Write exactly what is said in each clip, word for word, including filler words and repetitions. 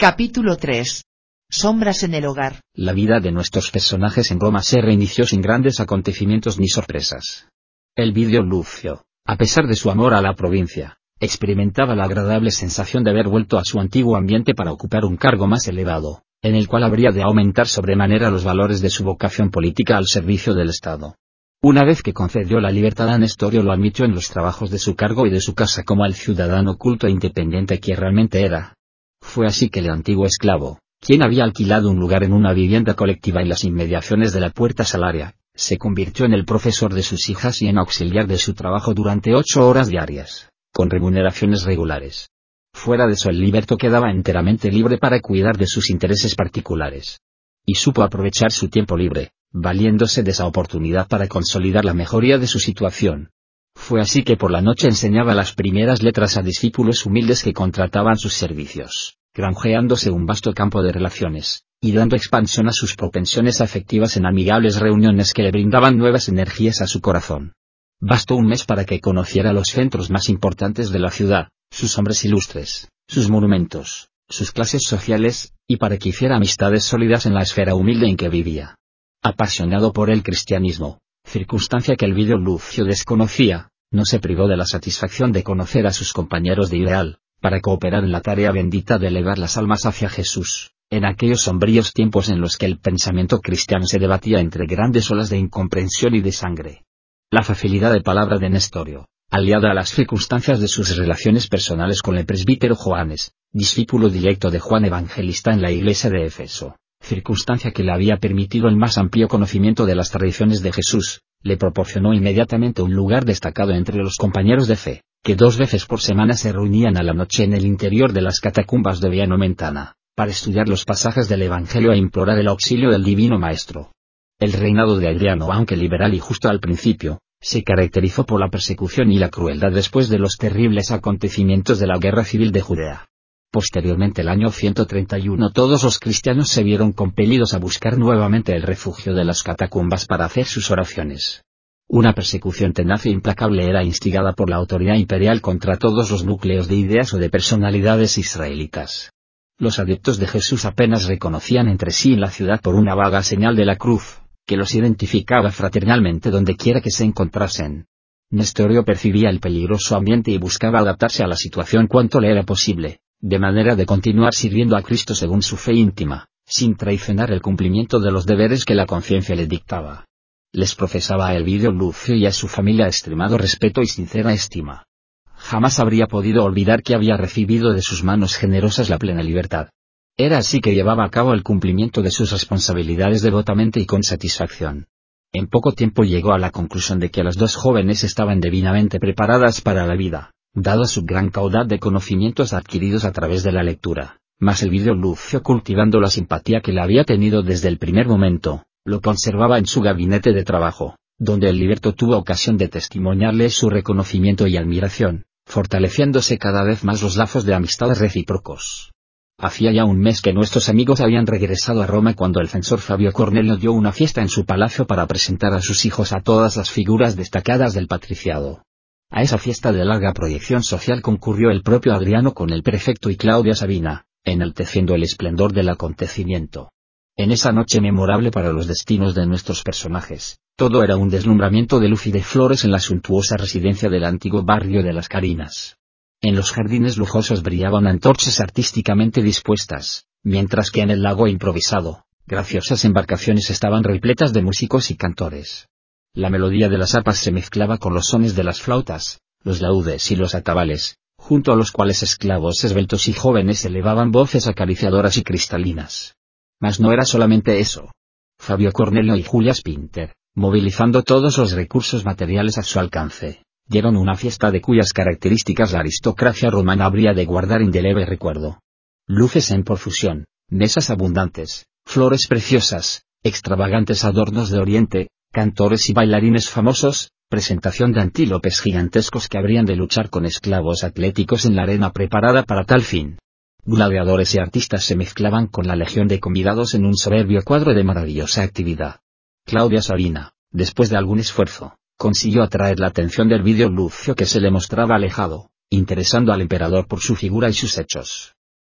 Capítulo tres. Sombras en el hogar. La vida de nuestros personajes en Roma se reinició sin grandes acontecimientos ni sorpresas. El Elvidio Lucio, a pesar de su amor a la provincia, experimentaba la agradable sensación de haber vuelto a su antiguo ambiente para ocupar un cargo más elevado, en el cual habría de aumentar sobremanera los valores de su vocación política al servicio del Estado. Una vez que concedió la libertad a Nestorio, lo admitió en los trabajos de su cargo y de su casa como el ciudadano culto e independiente que realmente era. Fue así que el antiguo esclavo, quien había alquilado un lugar en una vivienda colectiva en las inmediaciones de la Puerta Salaria, se convirtió en el profesor de sus hijas y en auxiliar de su trabajo durante ocho horas diarias, con remuneraciones regulares. Fuera de eso, el liberto quedaba enteramente libre para cuidar de sus intereses particulares. Y supo aprovechar su tiempo libre, valiéndose de esa oportunidad para consolidar la mejoría de su situación. Fue así que por la noche enseñaba las primeras letras a discípulos humildes que contrataban sus servicios, granjeándose un vasto campo de relaciones, y dando expansión a sus propensiones afectivas en amigables reuniones que le brindaban nuevas energías a su corazón. Bastó un mes para que conociera los centros más importantes de la ciudad, sus hombres ilustres, sus monumentos, sus clases sociales, y para que hiciera amistades sólidas en la esfera humilde en que vivía. Apasionado por el cristianismo, circunstancia que Elvidio Lucio desconocía, no se privó de la satisfacción de conocer a sus compañeros de ideal, para cooperar en la tarea bendita de elevar las almas hacia Jesús, en aquellos sombríos tiempos en los que el pensamiento cristiano se debatía entre grandes olas de incomprensión y de sangre. La facilidad de palabra de Nestorio, aliada a las circunstancias de sus relaciones personales con el presbítero Joanes, discípulo directo de Juan Evangelista en la iglesia de Éfeso, circunstancia que le había permitido el más amplio conocimiento de las tradiciones de Jesús, le proporcionó inmediatamente un lugar destacado entre los compañeros de fe, que dos veces por semana se reunían a la noche en el interior de las catacumbas de Via Nomentana, para estudiar los pasajes del Evangelio e implorar el auxilio del Divino Maestro. El reinado de Adriano, aunque liberal y justo al principio, se caracterizó por la persecución y la crueldad después de los terribles acontecimientos de la Guerra Civil de Judea. Posteriormente, el año ciento treinta y uno, todos los cristianos se vieron compelidos a buscar nuevamente el refugio de las catacumbas para hacer sus oraciones. Una persecución tenaz e implacable era instigada por la autoridad imperial contra todos los núcleos de ideas o de personalidades israelitas. Los adeptos de Jesús apenas reconocían entre sí en la ciudad por una vaga señal de la cruz, que los identificaba fraternalmente donde quiera que se encontrasen. Nestorio percibía el peligroso ambiente y buscaba adaptarse a la situación cuanto le era posible, de manera de continuar sirviendo a Cristo según su fe íntima, sin traicionar el cumplimiento de los deberes que la conciencia le dictaba. Les profesaba a Elvidio Lucio y a su familia extremado respeto y sincera estima. Jamás habría podido olvidar que había recibido de sus manos generosas la plena libertad. Era así que llevaba a cabo el cumplimiento de sus responsabilidades devotamente y con satisfacción. En poco tiempo llegó a la conclusión de que las dos jóvenes estaban divinamente preparadas para la vida, dada su gran caudal de conocimientos adquiridos a través de la lectura, mas Elvidio Lucio, cultivando la simpatía que le había tenido desde el primer momento, lo conservaba en su gabinete de trabajo, donde el liberto tuvo ocasión de testimoniarle su reconocimiento y admiración, fortaleciéndose cada vez más los lazos de amistad recíprocos. Hacía ya un mes que nuestros amigos habían regresado a Roma cuando el censor Fabio Cornelio dio una fiesta en su palacio para presentar a sus hijos a todas las figuras destacadas del patriciado. A esa fiesta de larga proyección social concurrió el propio Adriano con el prefecto y Claudia Sabina, enalteciendo el esplendor del acontecimiento. En esa noche memorable para los destinos de nuestros personajes, todo era un deslumbramiento de luz y de flores en la suntuosa residencia del antiguo barrio de las Carinas. En los jardines lujosos brillaban antorchas artísticamente dispuestas, mientras que en el lago improvisado, graciosas embarcaciones estaban repletas de músicos y cantores. La melodía de las arpas se mezclaba con los sones de las flautas, los laúdes y los atabales, junto a los cuales esclavos esbeltos y jóvenes elevaban voces acariciadoras y cristalinas. Mas no era solamente eso. Fabio Cornelio y Julia Spinter, movilizando todos los recursos materiales a su alcance, dieron una fiesta de cuyas características la aristocracia romana habría de guardar indeleble recuerdo. Luces en profusión, mesas abundantes, flores preciosas, extravagantes adornos de oriente, cantores y bailarines famosos, presentación de antílopes gigantescos que habrían de luchar con esclavos atléticos en la arena preparada para tal fin. Gladiadores y artistas se mezclaban con la legión de convidados en un soberbio cuadro de maravillosa actividad. Claudia Sabina, después de algún esfuerzo, consiguió atraer la atención del Elvidio Lucio, que se le mostraba alejado, interesando al emperador por su figura y sus hechos.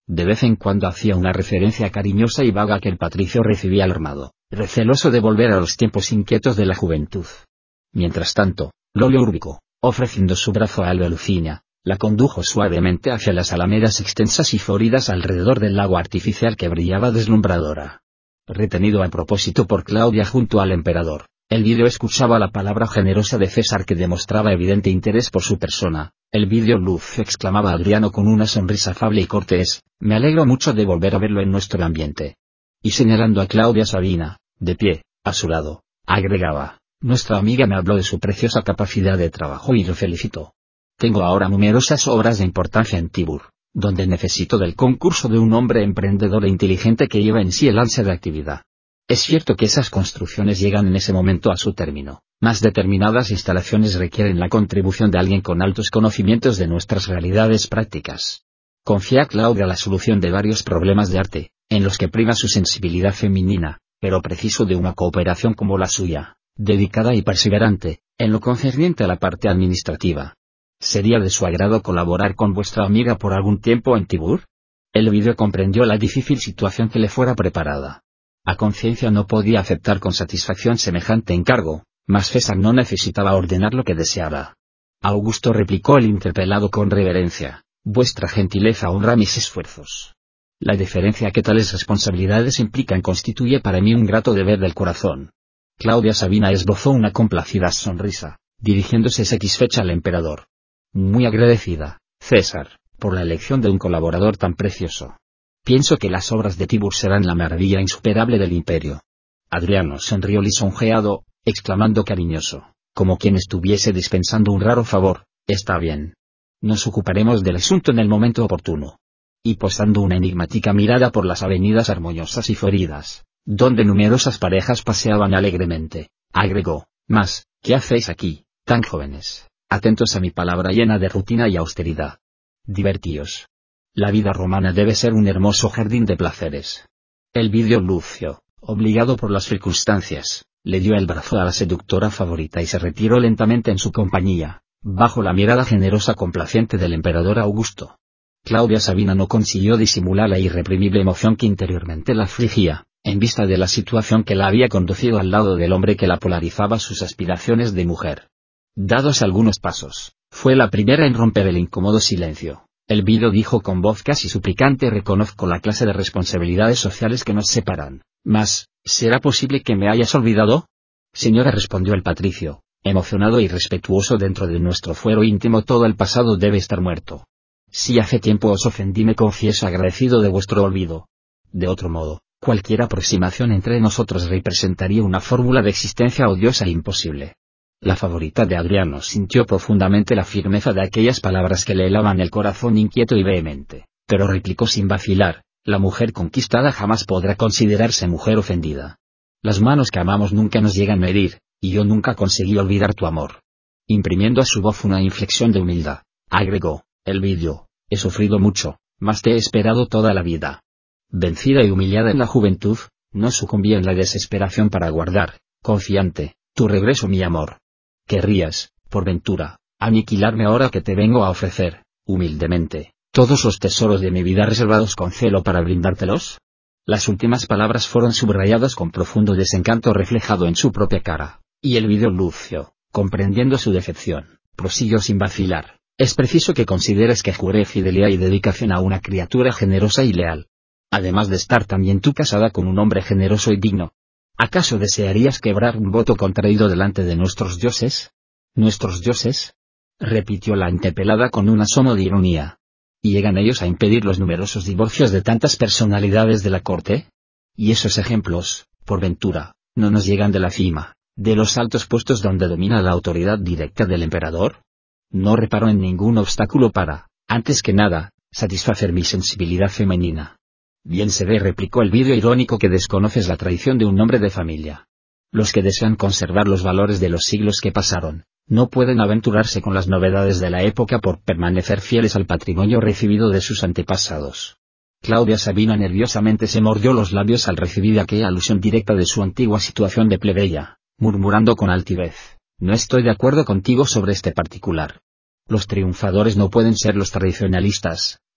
De vez en cuando hacía una referencia cariñosa y vaga que el patricio recibía alarmado, receloso de volver a los tiempos inquietos de la juventud. Mientras tanto, Lolio Urbico, ofreciendo su brazo a Alba Lucinia, la condujo suavemente hacia las alamedas extensas y floridas alrededor del lago artificial que brillaba deslumbradora. Retenido a propósito por Claudia junto al emperador, el vidrio escuchaba la palabra generosa de César que demostraba evidente interés por su persona. El vidrio Luz, exclamaba Adriano con una sonrisa afable y cortés, me alegro mucho de volver a verlo en nuestro ambiente. Y señalando a Claudia Sabina, de pie, a su lado, agregaba, nuestra amiga me habló de su preciosa capacidad de trabajo y lo felicito. Tengo ahora numerosas obras de importancia en Tibur, donde necesito del concurso de un hombre emprendedor e inteligente que lleva en sí el ansia de actividad. Es cierto que esas construcciones llegan en ese momento a su término. Más determinadas instalaciones requieren la contribución de alguien con altos conocimientos de nuestras realidades prácticas. Confía a Claudia la solución de varios problemas de arte, en los que prima su sensibilidad femenina, pero preciso de una cooperación como la suya, dedicada y perseverante, en lo concerniente a la parte administrativa. ¿Sería de su agrado colaborar con vuestra amiga por algún tiempo en Tibur? El vidrio comprendió la difícil situación que le fuera preparada. A conciencia no podía aceptar con satisfacción semejante encargo, mas César no necesitaba ordenar lo que deseara. Augusto, replicó el interpelado con reverencia, vuestra gentileza honra mis esfuerzos. La deferencia que tales responsabilidades implican constituye para mí un grato deber del corazón. Claudia Sabina esbozó una complacida sonrisa, dirigiéndose satisfecha al emperador. Muy agradecida, César, por la elección de un colaborador tan precioso. Pienso que las obras de Tibur serán la maravilla insuperable del imperio. Adriano sonrió lisonjeado, exclamando cariñoso, como quien estuviese dispensando un raro favor, está bien. Nos ocuparemos del asunto en el momento oportuno. Y posando una enigmática mirada por las avenidas armoniosas y floridas, donde numerosas parejas paseaban alegremente, agregó, mas, ¿qué hacéis aquí, tan jóvenes, atentos a mi palabra llena de rutina y austeridad? Divertíos. La vida romana debe ser un hermoso jardín de placeres. El vidrio Lucio, obligado por las circunstancias, le dio el brazo a la seductora favorita y se retiró lentamente en su compañía, bajo la mirada generosa complaciente del emperador Augusto. Claudia Sabina no consiguió disimular la irreprimible emoción que interiormente la afligía, en vista de la situación que la había conducido al lado del hombre que la polarizaba sus aspiraciones de mujer. Dados algunos pasos, fue la primera en romper el incómodo silencio. El vidrio dijo con voz casi suplicante: reconozco la clase de responsabilidades sociales que nos separan, mas, ¿será posible que me hayas olvidado? Señora, respondió el patricio, emocionado y respetuoso. Dentro de nuestro fuero íntimo todo el pasado debe estar muerto. Si hace tiempo os ofendí, me confieso agradecido de vuestro olvido. De otro modo, cualquier aproximación entre nosotros representaría una fórmula de existencia odiosa e imposible. La favorita de Adriano sintió profundamente la firmeza de aquellas palabras que le helaban el corazón inquieto y vehemente, pero replicó sin vacilar: la mujer conquistada jamás podrá considerarse mujer ofendida. Las manos que amamos nunca nos llegan a herir, y yo nunca conseguí olvidar tu amor. Imprimiendo a su voz una inflexión de humildad, agregó: el vidrio, he sufrido mucho, mas te he esperado toda la vida. Vencida y humillada en la juventud, no sucumbí en la desesperación para guardar, confiante, tu regreso, mi amor. ¿Querrías, por ventura, aniquilarme ahora que te vengo a ofrecer, humildemente, todos los tesoros de mi vida reservados con celo para brindártelos? Las últimas palabras fueron subrayadas con profundo desencanto reflejado en su propia cara, y el vidrio Lucio, comprendiendo su decepción, prosiguió sin vacilar: es preciso que consideres que juré fidelidad y dedicación a una criatura generosa y leal. Además de estar también tú casada con un hombre generoso y digno. ¿Acaso desearías quebrar un voto contraído delante de nuestros dioses? ¿Nuestros dioses?, repitió la interpelada con un asomo de ironía. ¿Y llegan ellos a impedir los numerosos divorcios de tantas personalidades de la corte? ¿Y esos ejemplos, por ventura, no nos llegan de la cima, de los altos puestos donde domina la autoridad directa del emperador? No reparo en ningún obstáculo para, antes que nada, satisfacer mi sensibilidad femenina. Bien se ve, replicó el vidrio irónico, que desconoces la tradición de un hombre de familia. Los que desean conservar los valores de los siglos que pasaron, no pueden aventurarse con las novedades de la época por permanecer fieles al patrimonio recibido de sus antepasados. Claudia Sabina nerviosamente se mordió los labios al recibir aquella alusión directa de su antigua situación de plebeya, murmurando con altivez: no estoy de acuerdo contigo sobre este particular. Los triunfadores no pueden ser los tradicionalistas,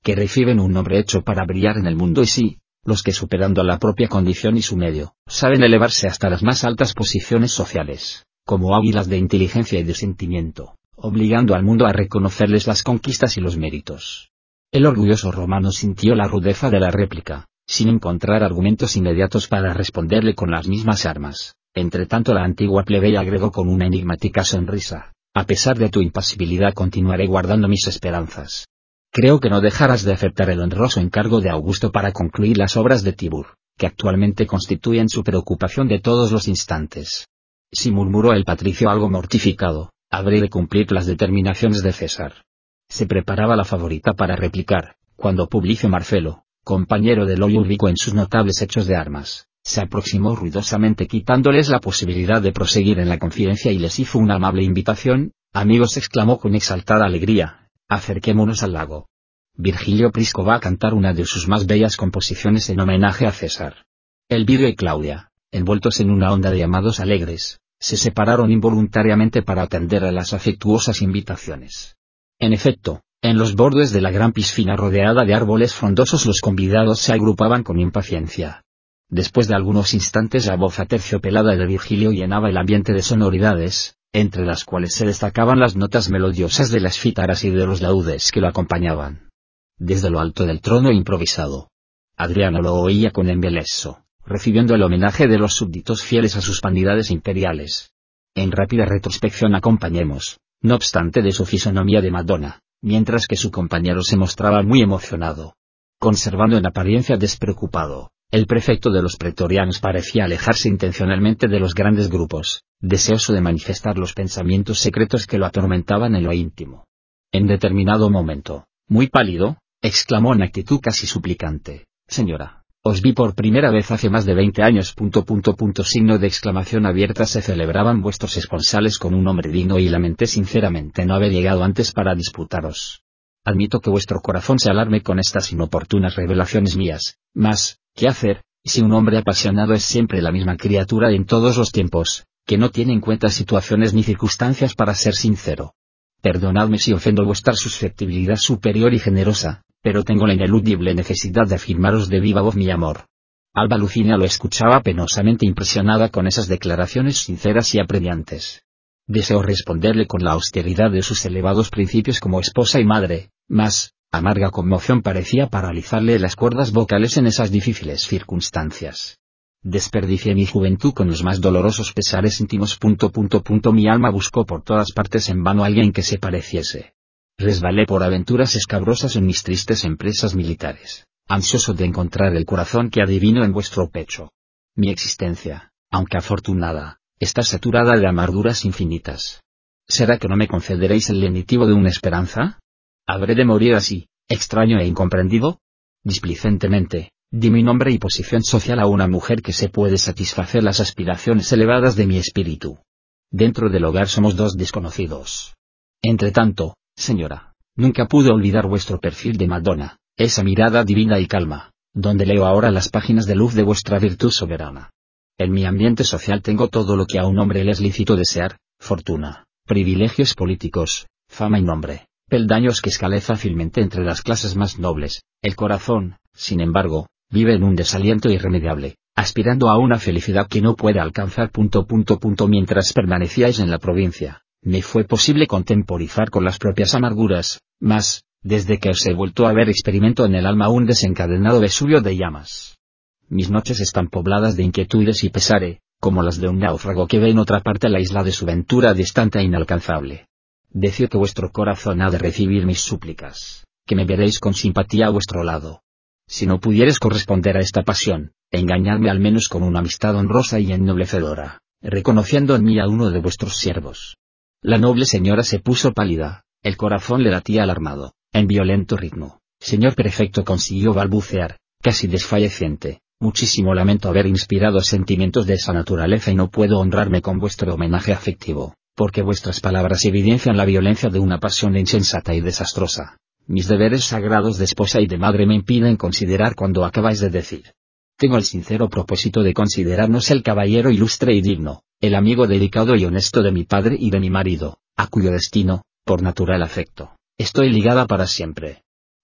que reciben un nombre hecho para brillar en el mundo y sí, los que superando la propia condición y su medio, saben elevarse hasta las más altas posiciones sociales, como águilas de inteligencia y de sentimiento, obligando al mundo a reconocerles las conquistas y los méritos. El orgulloso romano sintió la rudeza de la réplica, sin encontrar argumentos inmediatos para responderle con las mismas armas. Entre tanto la antigua plebeya agregó con una enigmática sonrisa: a pesar de tu impasibilidad continuaré guardando mis esperanzas. Creo que no dejarás de aceptar el honroso encargo de Augusto para concluir las obras de Tibur, que actualmente constituyen su preocupación de todos los instantes. Sí, murmuró el patricio algo mortificado, habré de cumplir las determinaciones de César. Se preparaba la favorita para replicar, cuando Publicio Marcelo, compañero de Ulrico en sus notables hechos de armas, se aproximó ruidosamente quitándoles la posibilidad de proseguir en la confidencia y les hizo una amable invitación. Amigos, exclamó con exaltada alegría, acerquémonos al lago. Virgilio Prisco va a cantar una de sus más bellas composiciones en homenaje a César. Elvirio y Claudia, envueltos en una onda de amados alegres, se separaron involuntariamente para atender a las afectuosas invitaciones. En efecto, en los bordes de la gran piscina rodeada de árboles frondosos los convidados se agrupaban con impaciencia. Después de algunos instantes la voz aterciopelada de Virgilio llenaba el ambiente de sonoridades, entre las cuales se destacaban las notas melodiosas de las cítaras y de los laúdes que lo acompañaban. Desde lo alto del trono improvisado, Adriano lo oía con embeleso, recibiendo el homenaje de los súbditos fieles a sus vanidades imperiales. En rápida retrospección acompañemos, no obstante, de su fisonomía de Madonna, mientras que su compañero se mostraba muy emocionado. Conservando en apariencia despreocupado, el prefecto de los pretorianos parecía alejarse intencionalmente de los grandes grupos, deseoso de manifestar los pensamientos secretos que lo atormentaban en lo íntimo. En determinado momento, muy pálido, exclamó en actitud casi suplicante: señora, os vi por primera vez hace más de veinte años. Punto, punto, punto, signo de exclamación abierta. Se celebraban vuestros esponsales con un hombre digno y lamenté sinceramente no haber llegado antes para disputaros. Admito que vuestro corazón se alarme con estas inoportunas revelaciones mías, mas, ¿qué hacer, si un hombre apasionado es siempre la misma criatura en todos los tiempos, que no tiene en cuenta situaciones ni circunstancias para ser sincero? Perdonadme si ofendo vuestra susceptibilidad superior y generosa, pero tengo la ineludible necesidad de afirmaros de viva voz mi amor. Alba Lucina lo escuchaba penosamente impresionada con esas declaraciones sinceras y apremiantes. Deseó responderle con la austeridad de sus elevados principios como esposa y madre, mas, amarga conmoción parecía paralizarle las cuerdas vocales en esas difíciles circunstancias. Desperdicié mi juventud con los más dolorosos pesares íntimos. Punto, punto, punto, mi alma buscó por todas partes en vano a alguien que se pareciese. Resbalé por aventuras escabrosas en mis tristes empresas militares, ansioso de encontrar el corazón que adivino en vuestro pecho. Mi existencia, aunque afortunada, está saturada de amarguras infinitas. ¿Será que no me concederéis el lenitivo de una esperanza? ¿Habré de morir así, extraño e incomprendido? Displicentemente, di mi nombre y posición social a una mujer que se puede satisfacer las aspiraciones elevadas de mi espíritu. Dentro del hogar somos dos desconocidos. Entretanto, señora, nunca pude olvidar vuestro perfil de Madonna, esa mirada divina y calma, donde leo ahora las páginas de luz de vuestra virtud soberana. En mi ambiente social tengo todo lo que a un hombre le es lícito desear: fortuna, privilegios políticos, fama y nombre, peldaños que escalé fácilmente entre las clases más nobles. El corazón, sin embargo, vive en un desaliento irremediable, aspirando a una felicidad que no puede alcanzar. Punto, punto, punto, mientras permanecíais en la provincia, me fue posible contemporizar con las propias amarguras, mas, desde que os he vuelto a ver experimento en el alma un desencadenado Vesubio de llamas. Mis noches están pobladas de inquietudes y pesare, como las de un náufrago que ve en otra parte la isla de su ventura distante e inalcanzable. Decid que vuestro corazón ha de recibir mis súplicas, que me veréis con simpatía a vuestro lado. Si no pudieres corresponder a esta pasión, engañadme al menos con una amistad honrosa y ennoblecedora, reconociendo en mí a uno de vuestros siervos. La noble señora se puso pálida, el corazón le latía alarmado, en violento ritmo. Señor prefecto, consiguió balbucear, casi desfalleciente: muchísimo lamento haber inspirado sentimientos de esa naturaleza y no puedo honrarme con vuestro homenaje afectivo, porque vuestras palabras evidencian la violencia de una pasión insensata y desastrosa. Mis deberes sagrados de esposa y de madre me impiden considerar cuando acabáis de decir. Tengo el sincero propósito de considerarnos el caballero ilustre y digno, el amigo delicado y honesto de mi padre y de mi marido, a cuyo destino, por natural afecto, estoy ligada para siempre.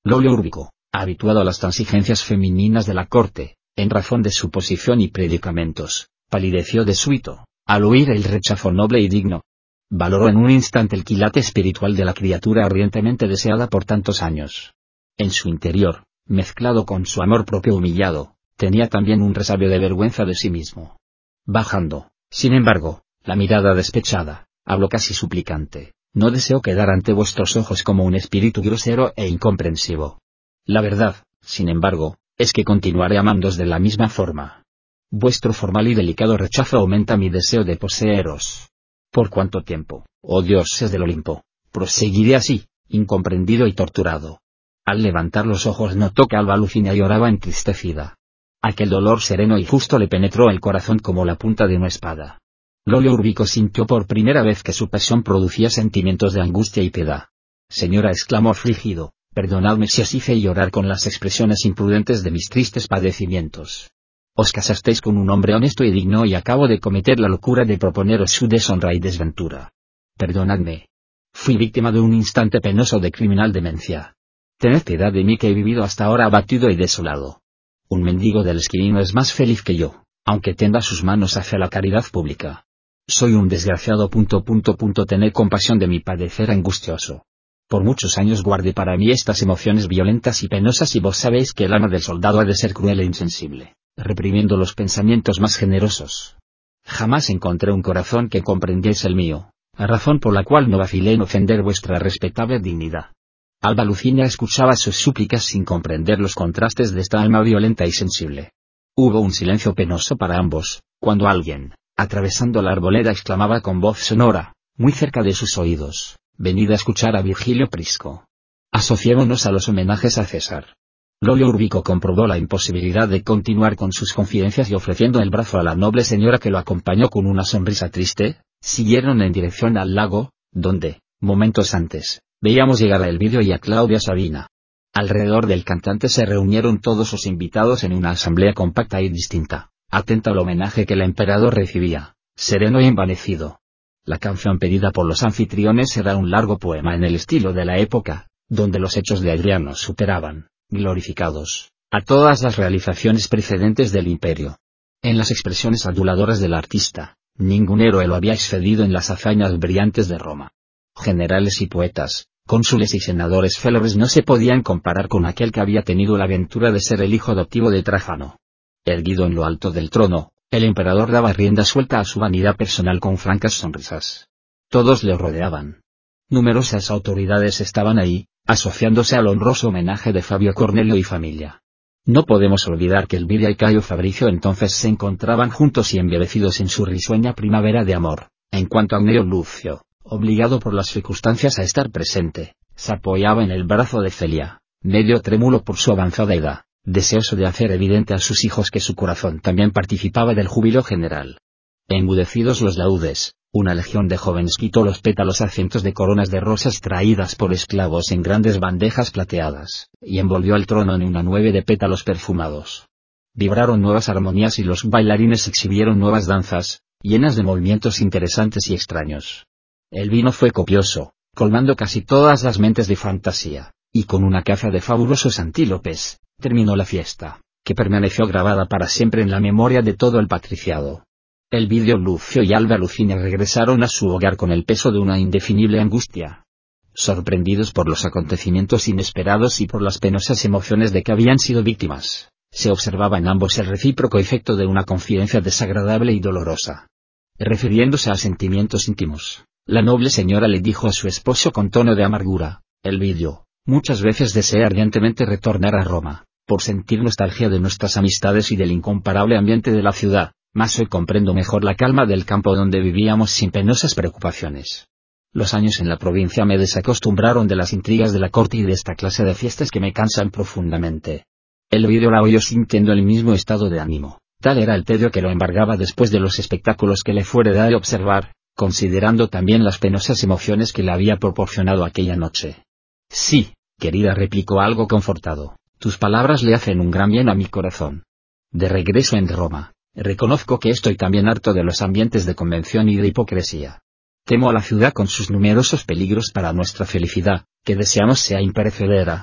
Lolio Urbico, habituado a las transigencias femeninas de la corte, en razón de su posición y predicamentos, palideció de súbito, al oír el rechazo noble y digno. Valoró en un instante el quilate espiritual de la criatura ardientemente deseada por tantos años. En su interior, mezclado con su amor propio humillado, tenía también un resabio de vergüenza de sí mismo. Bajando, sin embargo, la mirada despechada, habló casi suplicante: no deseo quedar ante vuestros ojos como un espíritu grosero e incomprensivo. La verdad, sin embargo, es que continuaré amándoos de la misma forma. Vuestro formal y delicado rechazo aumenta mi deseo de poseeros. ¿Por cuánto tiempo, oh dioses del Olimpo, proseguiré así, incomprendido y torturado? Al levantar los ojos notó que Alba Lucina lloraba entristecida. Aquel dolor sereno y justo le penetró el corazón como la punta de una espada. Lolio Urbico sintió por primera vez que su pasión producía sentimientos de angustia y piedad. Señora, exclamó afligido, perdonadme si os hice llorar con las expresiones imprudentes de mis tristes padecimientos. Os casasteis con un hombre honesto y digno y acabo de cometer la locura de proponeros su deshonra y desventura. Perdonadme. Fui víctima de un instante penoso de criminal demencia. Tened piedad de mí, que he vivido hasta ahora abatido y desolado. Un mendigo del esquilino es más feliz que yo, aunque tienda sus manos hacia la caridad pública. Soy un desgraciado. Punto, punto, punto, tened compasión de mi padecer angustioso. Por muchos años guardé para mí estas emociones violentas y penosas, y vos sabéis que el alma del soldado ha de ser cruel e insensible, reprimiendo los pensamientos más generosos. Jamás encontré un corazón que comprendiese el mío, a razón por la cual no vacilé en ofender vuestra respetable dignidad. Alba Lucina escuchaba sus súplicas sin comprender los contrastes de esta alma violenta y sensible. Hubo un silencio penoso para ambos, cuando alguien, atravesando la arboleda, exclamaba con voz sonora, muy cerca de sus oídos: venid a escuchar a Virgilio Prisco. Asociémonos a los homenajes a César. Lolio Urbico comprobó la imposibilidad de continuar con sus confidencias y, ofreciendo el brazo a la noble señora que lo acompañó con una sonrisa triste, siguieron en dirección al lago, donde, momentos antes, veíamos llegar a Elvidio y a Claudia Sabina. Alrededor del cantante se reunieron todos los invitados en una asamblea compacta y distinta, atenta al homenaje que el emperador recibía, sereno y envanecido. La canción pedida por los anfitriones era un largo poema en el estilo de la época, donde los hechos de Adriano superaban, glorificados, a todas las realizaciones precedentes del imperio. En las expresiones aduladoras del artista, ningún héroe lo había excedido en las hazañas brillantes de Roma. Generales y poetas, cónsules y senadores célebres no se podían comparar con aquel que había tenido la aventura de ser el hijo adoptivo de Trajano. Erguido en lo alto del trono, el emperador daba rienda suelta a su vanidad personal con francas sonrisas. Todos le rodeaban. Numerosas autoridades estaban ahí, asociándose al honroso homenaje de Fabio Cornelio y familia. No podemos olvidar que Elvira y Cayo Fabricio entonces se encontraban juntos y embebecidos en su risueña primavera de amor. En cuanto a Gneo Lucio, obligado por las circunstancias a estar presente, se apoyaba en el brazo de Celia, medio trémulo por su avanzada edad, deseoso de hacer evidente a sus hijos que su corazón también participaba del júbilo general. Enmudecidos los laúdes, una legión de jóvenes quitó los pétalos a cientos de coronas de rosas traídas por esclavos en grandes bandejas plateadas, y envolvió al trono en una nube de pétalos perfumados. Vibraron nuevas armonías y los bailarines exhibieron nuevas danzas, llenas de movimientos interesantes y extraños. El vino fue copioso, colmando casi todas las mentes de fantasía, y con una caza de fabulosos antílopes, terminó la fiesta, que permaneció grabada para siempre en la memoria de todo el patriciado. Elvidio Lucio y Alba Lucina regresaron a su hogar con el peso de una indefinible angustia. Sorprendidos por los acontecimientos inesperados y por las penosas emociones de que habían sido víctimas, se observaba en ambos el recíproco efecto de una confidencia desagradable y dolorosa. Refiriéndose a sentimientos íntimos, la noble señora le dijo a su esposo con tono de amargura: Elvidio, muchas veces deseé ardientemente retornar a Roma, por sentir nostalgia de nuestras amistades y del incomparable ambiente de la ciudad, mas hoy comprendo mejor la calma del campo donde vivíamos sin penosas preocupaciones. Los años en la provincia me desacostumbraron de las intrigas de la corte y de esta clase de fiestas que me cansan profundamente. Elvidio la oyó sintiendo el mismo estado de ánimo. Tal era el tedio que lo embargaba después de los espectáculos que le fue de observar, considerando también las penosas emociones que le había proporcionado aquella noche. Sí, querida, replicó algo confortado, tus palabras le hacen un gran bien a mi corazón. De regreso en Roma, reconozco que estoy también harto de los ambientes de convención y de hipocresía. Temo a la ciudad con sus numerosos peligros para nuestra felicidad, que deseamos sea imperecedera.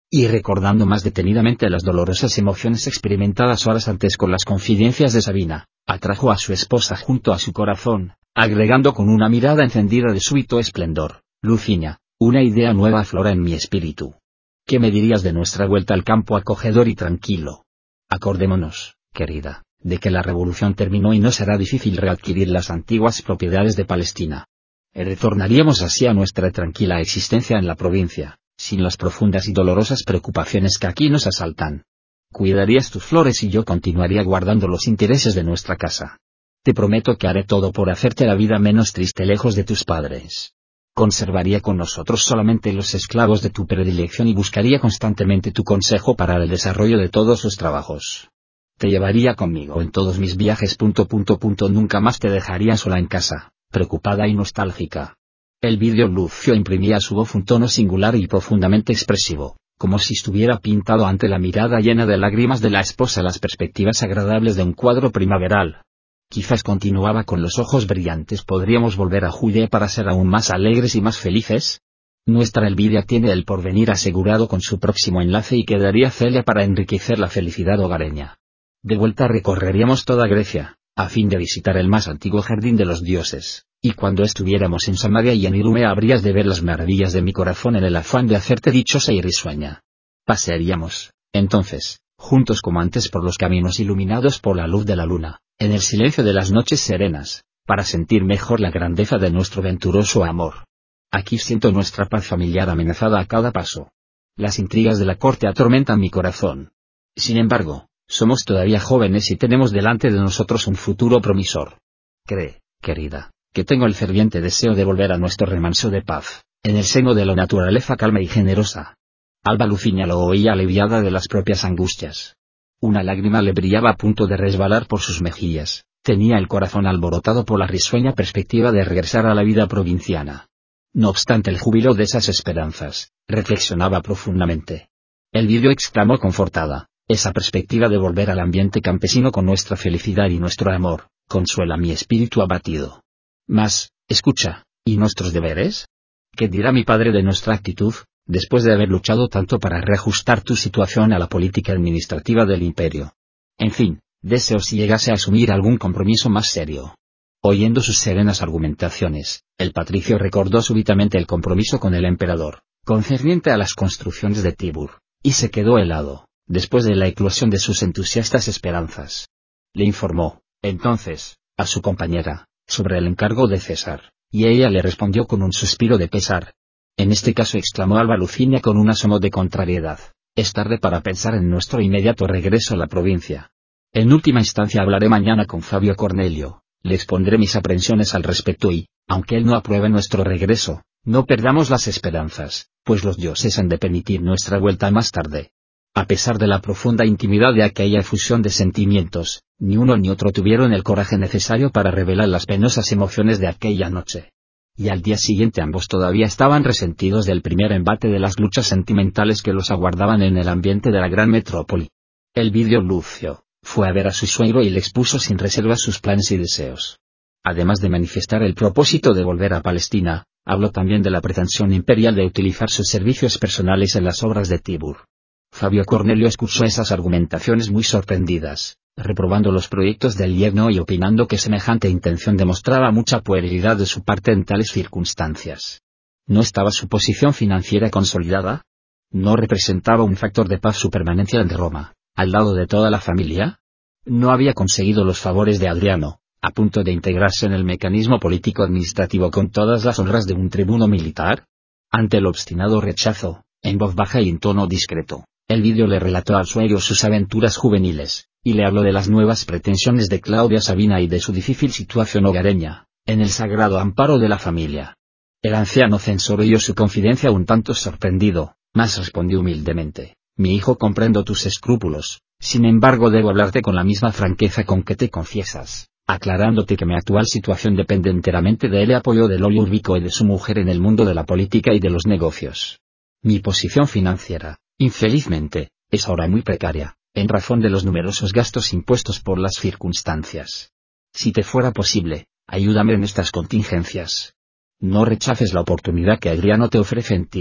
y recordando más detenidamente las dolorosas emociones experimentadas horas antes con las confidencias de Sabina, atrajo a su esposa junto a su corazón, agregando con una mirada encendida de súbito esplendor: Luciña, una idea nueva aflora en mi espíritu. ¿Qué me dirías de nuestra vuelta al campo acogedor y tranquilo? Acordémonos, querida, de que la revolución terminó y no será difícil readquirir las antiguas propiedades de Palestina. Retornaríamos así a nuestra tranquila existencia en la provincia, sin las profundas y dolorosas preocupaciones que aquí nos asaltan. Cuidarías tus flores y yo continuaría guardando los intereses de nuestra casa. Te prometo que haré todo por hacerte la vida menos triste lejos de tus padres. Conservaría con nosotros solamente los esclavos de tu predilección y buscaría constantemente tu consejo para el desarrollo de todos sus trabajos. Te llevaría conmigo en todos mis viajes. Punto, punto, punto, nunca más te dejaría sola en casa, preocupada y nostálgica. El vidrio Lucio imprimía a su voz un tono singular y profundamente expresivo, como si estuviera pintado ante la mirada llena de lágrimas de la esposa las perspectivas agradables de un cuadro primaveral. Quizás, continuaba con los ojos brillantes, podríamos volver a Judea para ser aún más alegres y más felices. Nuestra Elvidia tiene el porvenir asegurado con su próximo enlace y quedaría Celia para enriquecer la felicidad hogareña. De vuelta recorreríamos toda Grecia, a fin de visitar el más antiguo jardín de los dioses, y cuando estuviéramos en Samaria y en Idumea habrías de ver las maravillas de mi corazón en el afán de hacerte dichosa y risueña. Pasearíamos, entonces, juntos como antes por los caminos iluminados por la luz de la luna, en el silencio de las noches serenas, para sentir mejor la grandeza de nuestro venturoso amor. Aquí siento nuestra paz familiar amenazada a cada paso. Las intrigas de la corte atormentan mi corazón. Sin embargo, somos todavía jóvenes y tenemos delante de nosotros un futuro promisor. Cree, querida, que tengo el ferviente deseo de volver a nuestro remanso de paz, en el seno de la naturaleza calma y generosa. Alba Luciña lo oía aliviada de las propias angustias. Una lágrima le brillaba a punto de resbalar por sus mejillas, tenía el corazón alborotado por la risueña perspectiva de regresar a la vida provinciana. No obstante el júbilo de esas esperanzas, reflexionaba profundamente. Elvidio exclamó confortada: esa perspectiva de volver al ambiente campesino con nuestra felicidad y nuestro amor, consuela mi espíritu abatido. Mas, escucha, ¿y nuestros deberes? ¿Qué dirá mi padre de nuestra actitud, después de haber luchado tanto para reajustar tu situación a la política administrativa del imperio? En fin, deseo si llegase a asumir algún compromiso más serio. Oyendo sus serenas argumentaciones, el patricio recordó súbitamente el compromiso con el emperador, concerniente a las construcciones de Tibur, y se quedó helado, después de la eclosión de sus entusiastas esperanzas. Le informó, entonces, a su compañera, sobre el encargo de César, y ella le respondió con un suspiro de pesar. En este caso, exclamó Alba Luciña con un asomo de contrariedad, es tarde para pensar en nuestro inmediato regreso a la provincia. En última instancia hablaré mañana con Fabio Cornelio, le expondré mis aprensiones al respecto y, aunque él no apruebe nuestro regreso, no perdamos las esperanzas, pues los dioses han de permitir nuestra vuelta más tarde. A pesar de la profunda intimidad de aquella efusión de sentimientos, ni uno ni otro tuvieron el coraje necesario para revelar las penosas emociones de aquella noche. Y al día siguiente ambos todavía estaban resentidos del primer embate de las luchas sentimentales que los aguardaban en el ambiente de la gran metrópoli. Elvidio Lucio fue a ver a su suegro y le expuso sin reserva sus planes y deseos. Además de manifestar el propósito de volver a Palestina, habló también de la pretensión imperial de utilizar sus servicios personales en las obras de Tibur. Fabio Cornelio escuchó esas argumentaciones muy sorprendidas, reprobando los proyectos del yerno y opinando que semejante intención demostraba mucha puerilidad de su parte en tales circunstancias. ¿No estaba su posición financiera consolidada? ¿No representaba un factor de paz su permanencia en Roma, al lado de toda la familia? ¿No había conseguido los favores de Adriano, a punto de integrarse en el mecanismo político-administrativo con todas las honras de un tribuno militar? Ante el obstinado rechazo, en voz baja y en tono discreto, Elvidio le relató al suegro sus aventuras juveniles, y le habló de las nuevas pretensiones de Claudia Sabina y de su difícil situación hogareña, en el sagrado amparo de la familia. El anciano censor oyó su confidencia un tanto sorprendido, mas respondió humildemente: mi hijo, comprendo tus escrúpulos, sin embargo debo hablarte con la misma franqueza con que te confiesas, aclarándote que mi actual situación depende enteramente del apoyo del Olio Urbico y de su mujer en el mundo de la política y de los negocios. Mi posición financiera, infelizmente, es ahora muy precaria, en razón de los numerosos gastos impuestos por las circunstancias. Si te fuera posible, ayúdame en estas contingencias. No rechaces la oportunidad que Adriano te ofrece en Tibur,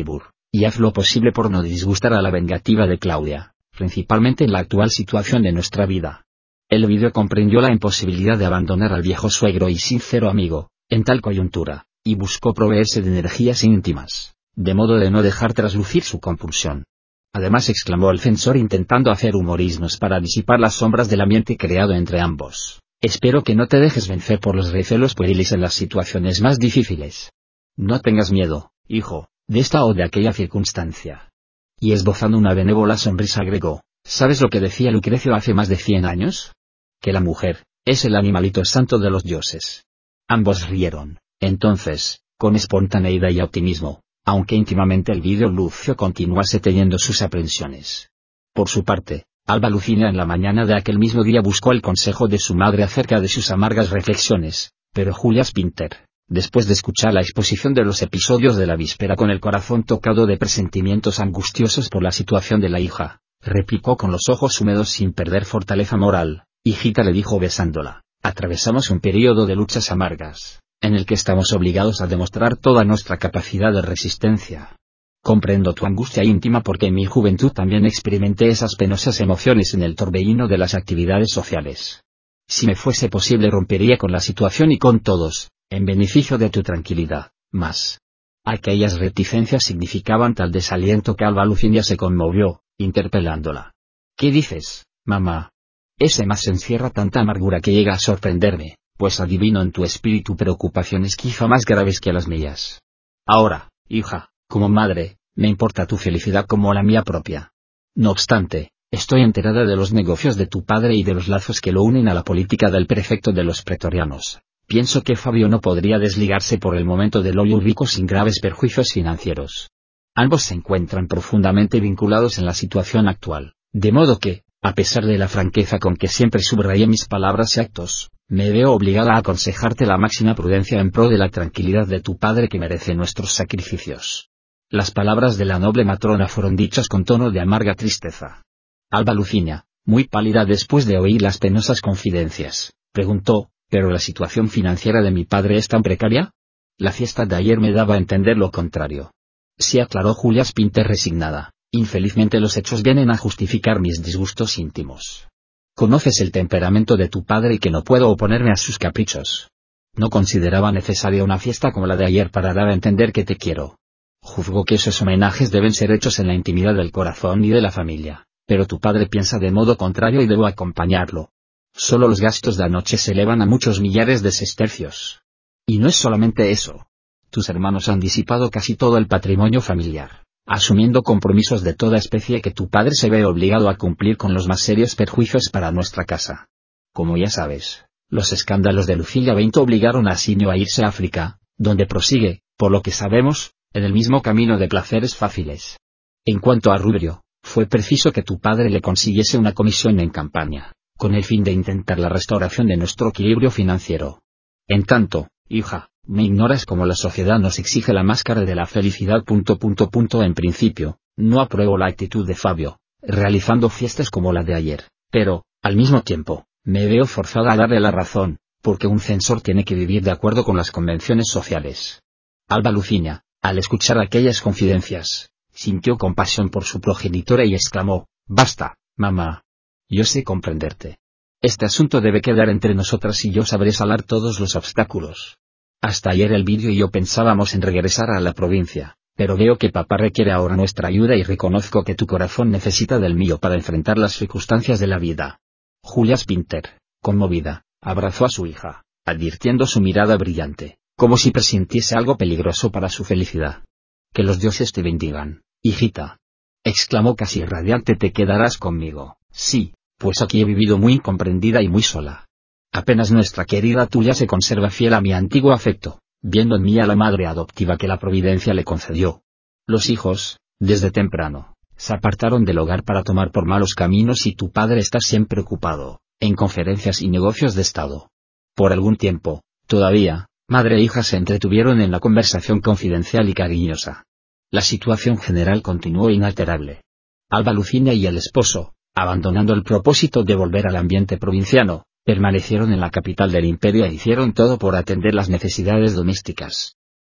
Y haz lo posible por no disgustar a la vengativa de Claudia, principalmente en la actual situación de nuestra vida. El vídeo comprendió la imposibilidad de abandonar al viejo suegro y sincero amigo, en tal coyuntura, y buscó proveerse de energías íntimas, de modo de no dejar traslucir su compulsión. Además, exclamó el censor intentando hacer humorismos para disipar las sombras del ambiente creado entre ambos, espero que no te dejes vencer por los recelos pueriles en las situaciones más difíciles. No tengas miedo, hijo, de esta o de aquella circunstancia. Y esbozando una benévola sonrisa agregó, ¿sabes lo que decía Lucrecio hace más de cien años? Que la mujer es el animalito santo de los dioses. Ambos rieron, entonces, con espontaneidad y optimismo, aunque íntimamente el vídeo Lucio continuase teniendo sus aprensiones. Por su parte, Alba Lucina en la mañana de aquel mismo día buscó el consejo de su madre acerca de sus amargas reflexiones, pero Julia Spinter, después de escuchar la exposición de los episodios de la víspera con el corazón tocado de presentimientos angustiosos por la situación de la hija, replicó con los ojos húmedos sin perder fortaleza moral, hijita le dijo besándola, atravesamos un período de luchas amargas, en el que estamos obligados a demostrar toda nuestra capacidad de resistencia. Comprendo tu angustia íntima porque en mi juventud también experimenté esas penosas emociones en el torbellino de las actividades sociales. Si me fuese posible rompería con la situación y con todos, en beneficio de tu tranquilidad, mas aquellas reticencias significaban tal desaliento que Alba Lucinia se conmovió, interpelándola. ¿Qué dices, mamá? Ese más encierra tanta amargura que llega a sorprenderme, pues adivino en tu espíritu preocupaciones quizá más graves que las mías. Ahora, hija, como madre, me importa tu felicidad como la mía propia. No obstante, estoy enterada de los negocios de tu padre y de los lazos que lo unen a la política del prefecto de los pretorianos. Pienso que Fabio no podría desligarse por el momento de Lollo Rico sin graves perjuicios financieros. Ambos se encuentran profundamente vinculados en la situación actual, de modo que, a pesar de la franqueza con que siempre subrayé mis palabras y actos, me veo obligada a aconsejarte la máxima prudencia en pro de la tranquilidad de tu padre que merece nuestros sacrificios. Las palabras de la noble matrona fueron dichas con tono de amarga tristeza. Alba Lucinia, muy pálida después de oír las penosas confidencias, preguntó, ¿pero la situación financiera de mi padre es tan precaria? La fiesta de ayer me daba a entender lo contrario. Sí, aclaró Julia Spinter resignada, infelizmente los hechos vienen a justificar mis disgustos íntimos. Conoces el temperamento de tu padre y que no puedo oponerme a sus caprichos. No consideraba necesaria una fiesta como la de ayer para dar a entender que te quiero. Juzgo que esos homenajes deben ser hechos en la intimidad del corazón y de la familia, pero tu padre piensa de modo contrario y debo acompañarlo. Solo los gastos de anoche se elevan a muchos millares de sestercios. Y no es solamente eso. Tus hermanos han disipado casi todo el patrimonio familiar, asumiendo compromisos de toda especie que tu padre se ve obligado a cumplir con los más serios perjuicios para nuestra casa. Como ya sabes, los escándalos de Lucilla veinte obligaron a Asinio a irse a África, donde prosigue, por lo que sabemos, en el mismo camino de placeres fáciles. En cuanto a Rubio, fue preciso que tu padre le consiguiese una comisión en campaña, con el fin de intentar la restauración de nuestro equilibrio financiero. En tanto, hija, me ignoras como la sociedad nos exige la máscara de la felicidad. Punto, punto, punto. En principio, no apruebo la actitud de Fabio, realizando fiestas como la de ayer, pero, al mismo tiempo, me veo forzada a darle la razón, porque un censor tiene que vivir de acuerdo con las convenciones sociales. Alba Lucinia, al escuchar aquellas confidencias, sintió compasión por su progenitora y exclamó, basta, mamá. Yo sé comprenderte. Este asunto debe quedar entre nosotras y yo sabré salar todos los obstáculos. Hasta ayer Elvidio y yo pensábamos en regresar a la provincia, pero veo que papá requiere ahora nuestra ayuda y reconozco que tu corazón necesita del mío para enfrentar las circunstancias de la vida. Julia Spinter, conmovida, abrazó a su hija, advirtiendo su mirada brillante, como si presintiese algo peligroso para su felicidad. Que los dioses te bendigan, hijita. Exclamó casi radiante, te quedarás conmigo. Sí, pues aquí he vivido muy incomprendida y muy sola. Apenas nuestra querida Tulia se conserva fiel a mi antiguo afecto, viendo en mí a la madre adoptiva que la providencia le concedió. Los hijos, desde temprano, se apartaron del hogar para tomar por malos caminos y tu padre está siempre ocupado, en conferencias y negocios de estado. Por algún tiempo, todavía, madre e hija se entretuvieron en la conversación confidencial y cariñosa. La situación general continuó inalterable. Alba Lucinia y el esposo, abandonando el propósito de volver al ambiente provinciano, permanecieron en la capital del imperio e hicieron todo por atender las necesidades domésticas.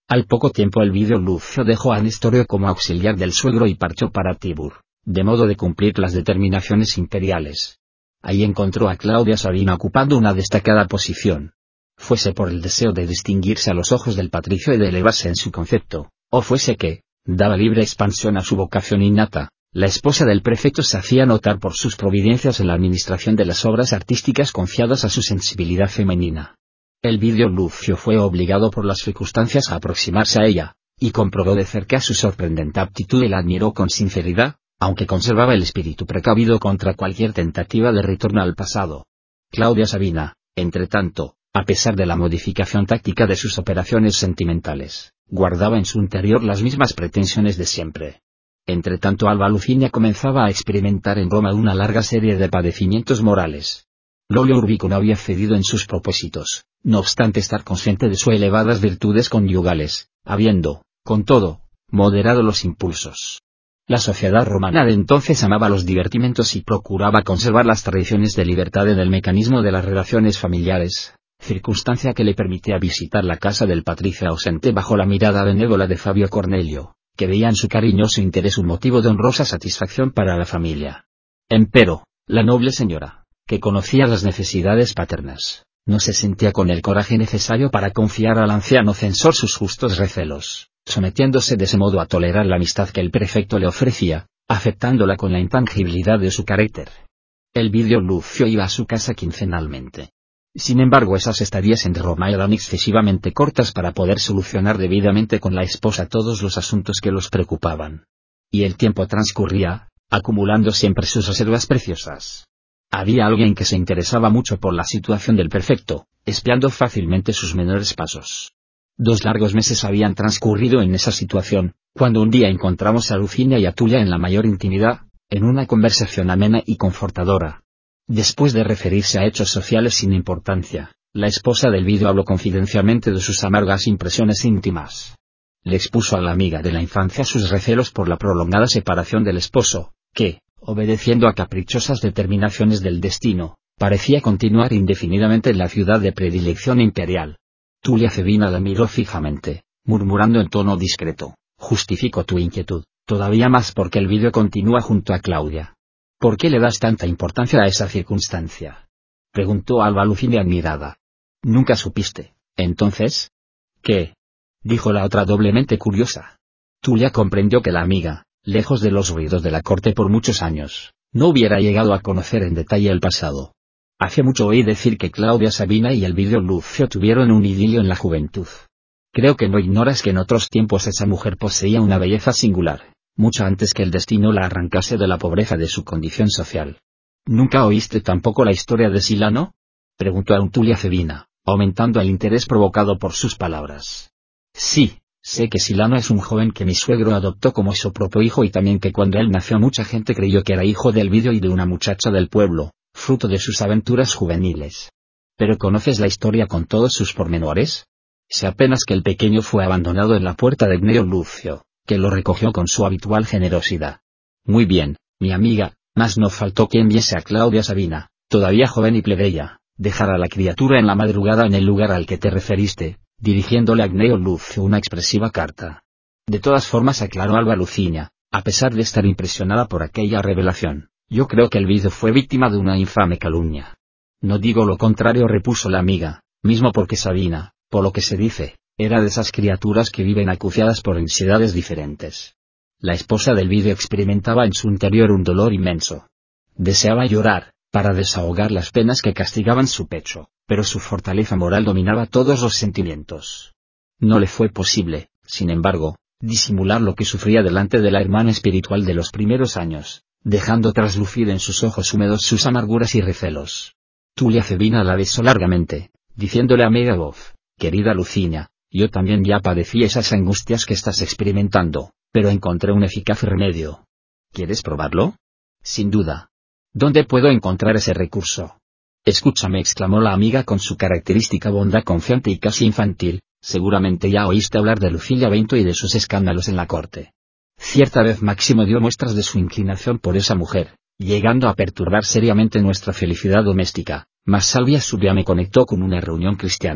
Al poco tiempo el viudo Lucio dejó a Nestorio como auxiliar del suegro y partió para Tibur, de modo de cumplir las determinaciones imperiales. Ahí encontró a Claudia Sabina ocupando una destacada posición. Fuese por el deseo de distinguirse a los ojos del patricio y de elevarse en su concepto, o fuese que, daba libre expansión a su vocación innata, la esposa del prefecto se hacía notar por sus providencias en la administración de las obras artísticas confiadas a su sensibilidad femenina. El viudo Lucio fue obligado por las circunstancias a aproximarse a ella, y comprobó de cerca su sorprendente aptitud y la admiró con sinceridad, aunque conservaba el espíritu precavido contra cualquier tentativa de retorno al pasado. Claudia Sabina, entretanto, a pesar de la modificación táctica de sus operaciones sentimentales, guardaba en su interior las mismas pretensiones de siempre. Entretanto Alba Lucinia comenzaba a experimentar en Roma una larga serie de padecimientos morales. Lolio Urbico no había cedido en sus propósitos, no obstante estar consciente de sus elevadas virtudes conyugales, habiendo, con todo, moderado los impulsos. La sociedad romana de entonces amaba los divertimentos y procuraba conservar las tradiciones de libertad en el mecanismo de las relaciones familiares, circunstancia que le permitía visitar la casa del patricio ausente bajo la mirada benévola de Fabio Cornelio, que veía en su cariñoso interés un motivo de honrosa satisfacción para la familia. Empero, la noble señora, que conocía las necesidades paternas, no se sentía con el coraje necesario para confiar al anciano censor sus justos recelos, sometiéndose de ese modo a tolerar la amistad que el prefecto le ofrecía, aceptándola con la intangibilidad de su carácter. El viudo Lucio iba a su casa quincenalmente. Sin embargo, esas estadías en Roma eran excesivamente cortas para poder solucionar debidamente con la esposa todos los asuntos que los preocupaban. Y el tiempo transcurría, acumulando siempre sus reservas preciosas. Había alguien que se interesaba mucho por la situación del prefecto, espiando fácilmente sus menores pasos. Dos largos meses habían transcurrido en esa situación, cuando un día encontramos a Lucinia y a Tulia en la mayor intimidad, en una conversación amena y confortadora. Después de referirse a hechos sociales sin importancia, la esposa del viudo habló confidencialmente de sus amargas impresiones íntimas. Le expuso a la amiga de la infancia sus recelos por la prolongada separación del esposo, que, obedeciendo a caprichosas determinaciones del destino, parecía continuar indefinidamente en la ciudad de predilección imperial. Tulia Sabina la miró fijamente, murmurando en tono discreto: «Justifico tu inquietud, todavía más porque el viudo continúa junto a Claudia». «¿Por qué le das tanta importancia a esa circunstancia?», preguntó Alba Lucinia admirada. «¿Nunca supiste, entonces?» «¿Qué?», dijo la otra doblemente curiosa. Tulia comprendió que la amiga, lejos de los ruidos de la corte por muchos años, no hubiera llegado a conocer en detalle el pasado. Hace mucho oí decir que Claudia Sabina y el viudo Lucio tuvieron un idilio en la juventud. Creo que no ignoras que en otros tiempos esa mujer poseía una belleza singular, mucho antes que el destino la arrancase de la pobreza de su condición social. ¿Nunca oíste tampoco la historia de Silano?, preguntó a Tulia Sabina, aumentando el interés provocado por sus palabras. Sí, sé que Silano es un joven que mi suegro adoptó como su propio hijo y también que cuando él nació mucha gente creyó que era hijo del viudo y de una muchacha del pueblo, fruto de sus aventuras juveniles. ¿Pero conoces la historia con todos sus pormenores? Sé apenas que el pequeño fue abandonado en la puerta de Gneo Lucio, que lo recogió con su habitual generosidad. Muy bien, mi amiga, mas no faltó quien viese a Claudia Sabina, todavía joven y plebeya, dejar a la criatura en la madrugada en el lugar al que te referiste, dirigiéndole a Gneo Lucio una expresiva carta. De todas formas, aclaró Alba Lucinia, a pesar de estar impresionada por aquella revelación, yo creo que el viudo fue víctima de una infame calumnia. No digo lo contrario, repuso la amiga, mismo porque Sabina, por lo que se dice, era de esas criaturas que viven acuciadas por ansiedades diferentes. La esposa del viudo experimentaba en su interior un dolor inmenso. Deseaba llorar, para desahogar las penas que castigaban su pecho, pero su fortaleza moral dominaba todos los sentimientos. No le fue posible, sin embargo, disimular lo que sufría delante de la hermana espiritual de los primeros años, dejando traslucir en sus ojos húmedos sus amarguras y recelos. Tulia Sabina la besó largamente, diciéndole a media voz: «Querida Lucinia, yo también ya padecí esas angustias que estás experimentando, pero encontré un eficaz remedio. ¿Quieres probarlo?». «Sin duda». «¿Dónde puedo encontrar ese recurso?». «Escúchame», exclamó la amiga con su característica bondad confiante y casi infantil, «seguramente ya oíste hablar de Lucilia Bento y de sus escándalos en la corte. Cierta vez Máximo dio muestras de su inclinación por esa mujer, llegando a perturbar seriamente nuestra felicidad doméstica, mas Salvia Subia me conectó con una reunión cristiana,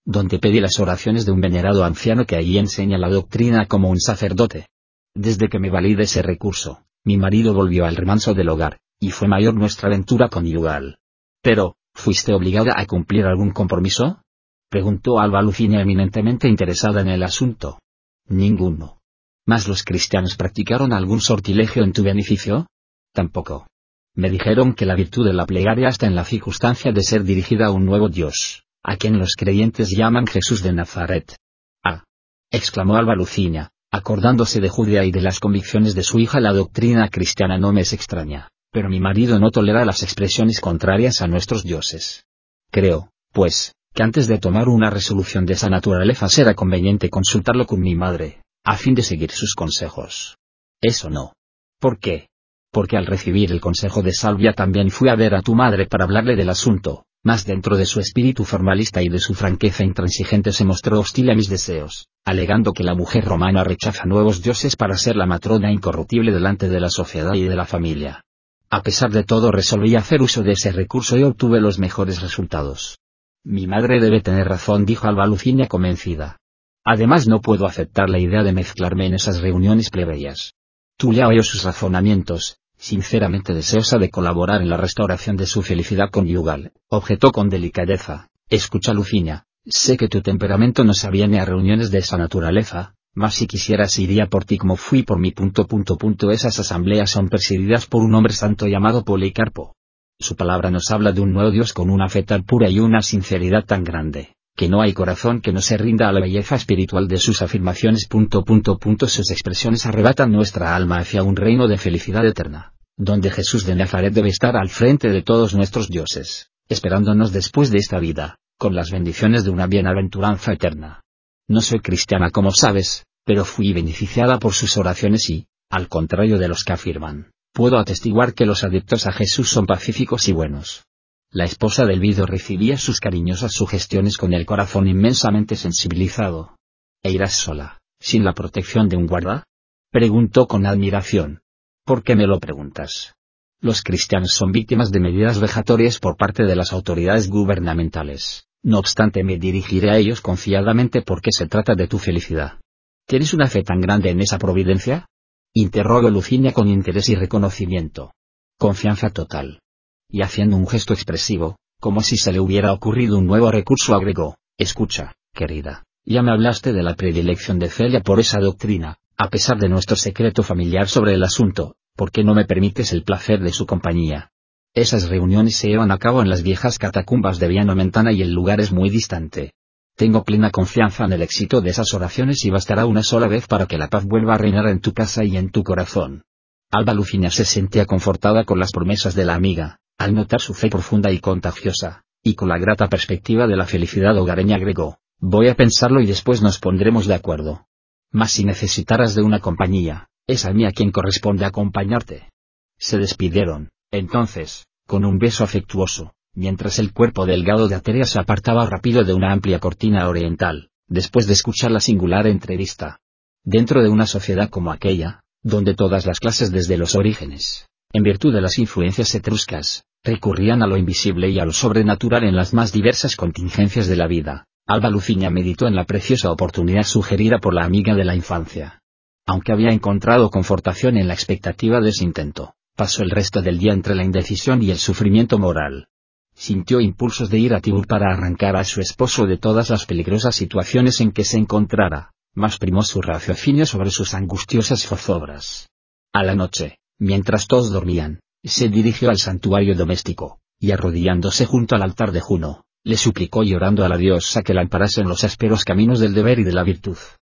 donde pedí las oraciones de un venerado anciano que allí enseña la doctrina como un sacerdote. Desde que me valí de ese recurso, mi marido volvió al remanso del hogar, y fue mayor nuestra aventura conyugal. Pero, ¿fuiste obligada a cumplir algún compromiso?, preguntó Alba Lucinia, eminentemente interesada en el asunto. Ninguno. ¿Mas los cristianos practicaron algún sortilegio en tu beneficio? Tampoco. Me dijeron que la virtud de la plegaria está en la circunstancia de ser dirigida a un nuevo Dios, a quien los creyentes llaman Jesús de Nazaret. Ah, exclamó Alba Lucinia, acordándose de Judea y de las convicciones de su hija. La doctrina cristiana no me es extraña, pero mi marido no tolera las expresiones contrarias a nuestros dioses. Creo, pues, que antes de tomar una resolución de esa naturaleza será conveniente consultarlo con mi madre, a fin de seguir sus consejos. Eso no. ¿Por qué? Porque al recibir el consejo de Salvia también fui a ver a tu madre para hablarle del asunto, mas dentro de su espíritu formalista y de su franqueza intransigente se mostró hostil a mis deseos, alegando que la mujer romana rechaza nuevos dioses para ser la matrona incorruptible delante de la sociedad y de la familia. A pesar de todo resolví hacer uso de ese recurso y obtuve los mejores resultados. Mi madre debe tener razón, dijo Alba Lucinia convencida. Además no puedo aceptar la idea de mezclarme en esas reuniones plebeyas. Tulia oyó sus razonamientos, sinceramente deseosa de colaborar en la restauración de su felicidad conyugal, objetó con delicadeza: escucha, Lucinia, sé que tu temperamento no se aviene a reuniones de esa naturaleza, mas si quisieras iría por ti como fui por mi punto punto punto esas asambleas son presididas por un hombre santo llamado Policarpo. Su palabra nos habla de un nuevo Dios con una fe tan pura y una sinceridad tan grande, que no hay corazón que no se rinda a la belleza espiritual de sus afirmaciones. Punto, punto, punto. Sus expresiones arrebatan nuestra alma hacia un reino de felicidad eterna, donde Jesús de Nazaret debe estar al frente de todos nuestros dioses, esperándonos después de esta vida, con las bendiciones de una bienaventuranza eterna. No soy cristiana, como sabes, pero fui beneficiada por sus oraciones y, al contrario de los que afirman, puedo atestiguar que los adeptos a Jesús son pacíficos y buenos. La esposa del viudo recibía sus cariñosas sugestiones con el corazón inmensamente sensibilizado. ¿E irás sola, sin la protección de un guarda?, preguntó con admiración. ¿Por qué me lo preguntas? Los cristianos son víctimas de medidas vejatorias por parte de las autoridades gubernamentales, no obstante me dirigiré a ellos confiadamente porque se trata de tu felicidad. ¿Tienes una fe tan grande en esa providencia?, interrogó Lucinia con interés y reconocimiento. Confianza total. Y haciendo un gesto expresivo, como si se le hubiera ocurrido un nuevo recurso, agregó: escucha, querida, ya me hablaste de la predilección de Celia por esa doctrina, a pesar de nuestro secreto familiar sobre el asunto, ¿por qué no me permites el placer de su compañía? Esas reuniones se llevan a cabo en las viejas catacumbas de Viano Mentana y el lugar es muy distante. Tengo plena confianza en el éxito de esas oraciones y bastará una sola vez para que la paz vuelva a reinar en tu casa y en tu corazón. Alba Lucinia se sentía confortada con las promesas de la amiga, al notar su fe profunda y contagiosa, y con la grata perspectiva de la felicidad hogareña agregó: voy a pensarlo y después nos pondremos de acuerdo. Mas si necesitaras de una compañía, es a mí a quien corresponde acompañarte. Se despidieron, entonces, con un beso afectuoso, mientras el cuerpo delgado de Aterea se apartaba rápido de una amplia cortina oriental, después de escuchar la singular entrevista. Dentro de una sociedad como aquella, donde todas las clases desde los orígenes, en virtud de las influencias etruscas, recurrían a lo invisible y a lo sobrenatural en las más diversas contingencias de la vida, Alba Lucinia meditó en la preciosa oportunidad sugerida por la amiga de la infancia. Aunque había encontrado confortación en la expectativa de ese intento, pasó el resto del día entre la indecisión y el sufrimiento moral. Sintió impulsos de ir a Tibur para arrancar a su esposo de todas las peligrosas situaciones en que se encontrara, mas primó su raciocinio sobre sus angustiosas zozobras. A la noche, mientras todos dormían, se dirigió al santuario doméstico, y arrodillándose junto al altar de Juno, le suplicó llorando a la diosa que la amparase en los ásperos caminos del deber y de la virtud.